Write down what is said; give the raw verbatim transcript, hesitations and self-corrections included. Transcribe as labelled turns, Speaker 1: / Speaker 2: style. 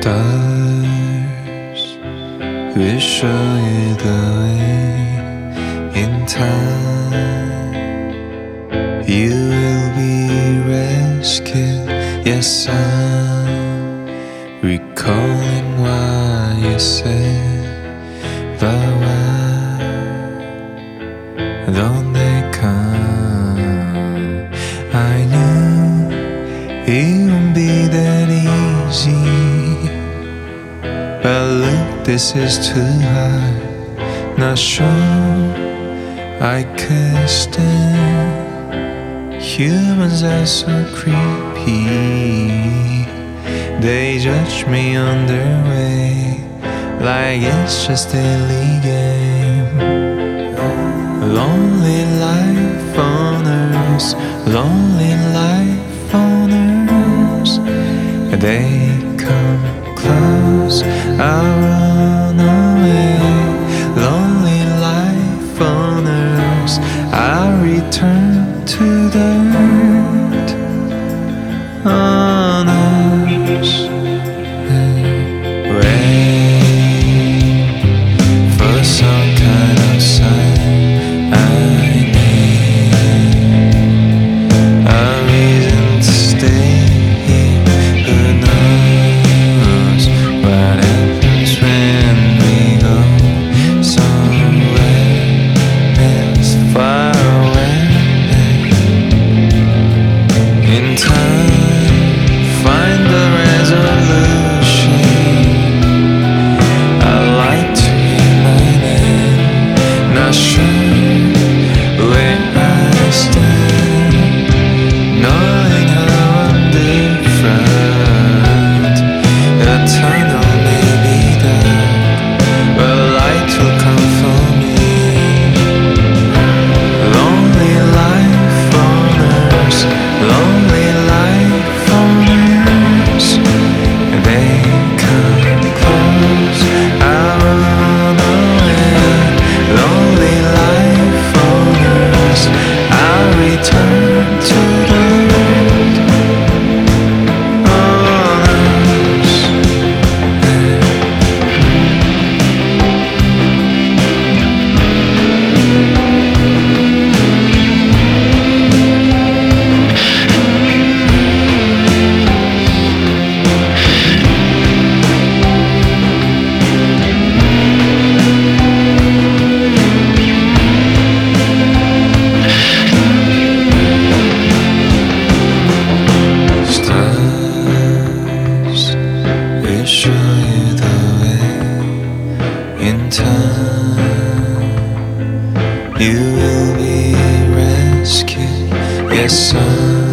Speaker 1: Stars will show you the way in time. You will be rescued. Yes, I'm recalling what you said. But why don't they come? I knew it won't be that easy. But look, this is too hard. Not sure I could stand. Humans are so creepy. They judge me on their way, like it's just a daily game. Lonely life on earth, lonely life on earth. They come close, I run away. Lonely life on earth, I return to the earth on earth. Wait for some kind of sign. I need a reason to stay here. Who knows what happens when we go somewhere else, far away. In time, find the resolution. I like to hear my name, not sure where I stand, knowing how I'm different. The tunnel may be dark, but light will come for me. Lonely life on earth, lonely life on earth. They come close, I run away. Lonely life on earth, I return to the earth on earth. Stars will show you the way in time. You will be rescued. Yes, I'm